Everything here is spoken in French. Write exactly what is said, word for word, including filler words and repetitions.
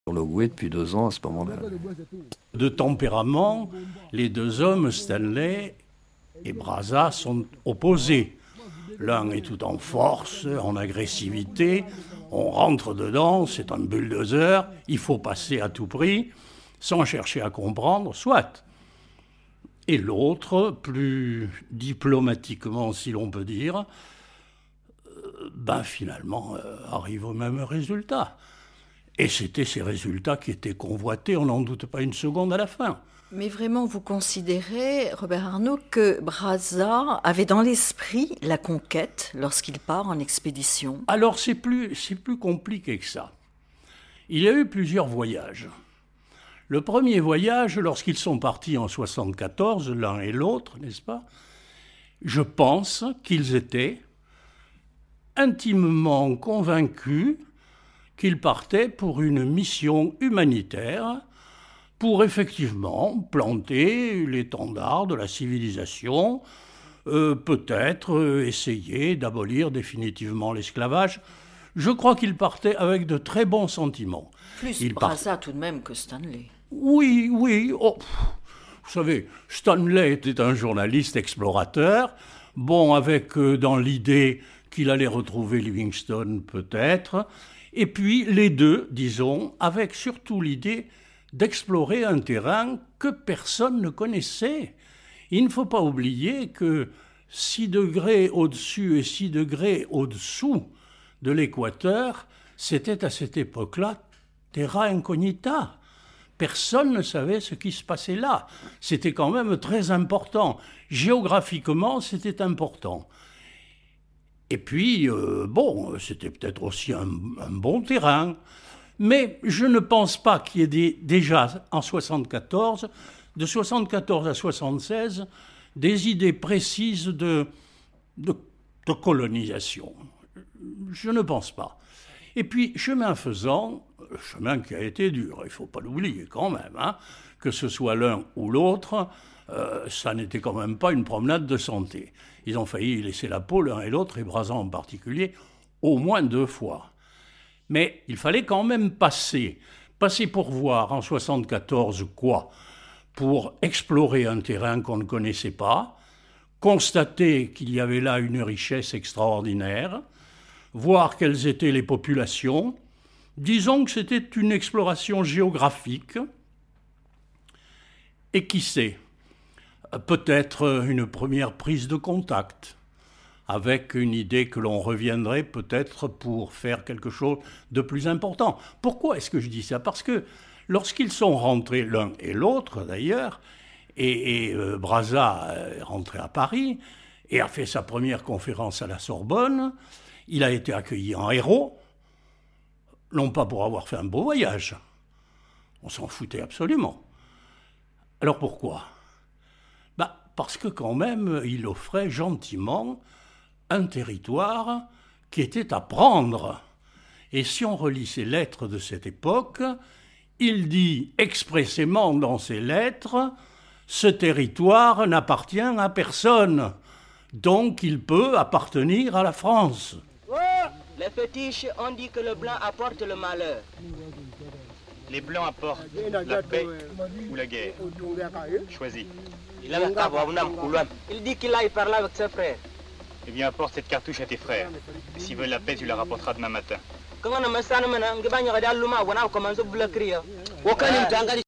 Sur le Gouet depuis deux ans à ce moment-là. De tempérament, les deux hommes, Stanley et Brazza, sont opposés. L'un est tout en force, en agressivité, on rentre dedans, c'est un bulldozer, il faut passer à tout prix, sans chercher à comprendre, soit. Et l'autre, plus diplomatiquement si l'on peut dire, euh, ben finalement euh, arrive au même résultat. Et c'était ces résultats qui étaient convoités, on n'en doute pas une seconde à la fin. Mais vraiment, vous considérez, Robert Arnault, que Brazza avait dans l'esprit la conquête lorsqu'il part en expédition? Alors c'est plus, c'est plus compliqué que ça. Il y a eu plusieurs voyages. Le premier voyage, lorsqu'ils sont partis en soixante-quatorze, l'un et l'autre, n'est-ce pas? Je pense qu'ils étaient intimement convaincus qu'ils partaient pour une mission humanitaire, pour effectivement planter l'étendard de la civilisation, euh, peut-être euh, essayer d'abolir définitivement l'esclavage. Je crois qu'ils partaient avec de très bons sentiments. Plus Ils Brazza tout de même que Stanley. Oui, oui. Oh, vous savez, Stanley était un journaliste explorateur, bon, avec euh, dans l'idée qu'il allait retrouver Livingstone peut-être, et puis les deux, disons, avec surtout l'idée d'explorer un terrain que personne ne connaissait. Il ne faut pas oublier que six degrés au-dessus et six degrés au-dessous de l'équateur, c'était à cette époque-là terra incognita. Personne ne savait ce qui se passait là. C'était quand même très important. Géographiquement, c'était important. Et puis, euh, bon, c'était peut-être aussi un, un bon terrain. Mais je ne pense pas qu'il y ait des, déjà, en soixante-quatorze, de soixante-quatorze à soixante-seize, des idées précises de, de, de colonisation. Je ne pense pas. Et puis, chemin faisant, chemin qui a été dur, il ne faut pas l'oublier quand même, hein, que ce soit l'un ou l'autre, euh, ça n'était quand même pas une promenade de santé. Ils ont failli y laisser la peau l'un et l'autre, et Brazza en particulier, au moins deux fois. Mais il fallait quand même passer. Passer pour voir en soixante-quatorze quoi? Pour explorer un terrain qu'on ne connaissait pas, constater qu'il y avait là une richesse extraordinaire, voir quelles étaient les populations. Disons que c'était une exploration géographique. Et qui sait, peut-être une première prise de contact, avec une idée que l'on reviendrait peut-être pour faire quelque chose de plus important. Pourquoi est-ce que je dis ça? Parce que lorsqu'ils sont rentrés, l'un et l'autre d'ailleurs, et, et euh, Brazza est rentré à Paris et a fait sa première conférence à la Sorbonne, il a été accueilli en héros, non pas pour avoir fait un beau voyage, on s'en foutait absolument. Alors pourquoi? Bah, parce que quand même, il offrait gentiment un territoire qui était à prendre. Et si on relit ses lettres de cette époque, il dit expressément dans ses lettres « Ce territoire n'appartient à personne, donc il peut appartenir à la France. » Les fétiches ont dit que le blanc apporte le malheur. Les blancs apportent la paix ou la guerre. Choisis. Il dit qu'il aille parler avec ses frères. Eh bien, apporte cette cartouche à tes frères. Et s'ils veulent la paix, tu la rapporteras demain matin.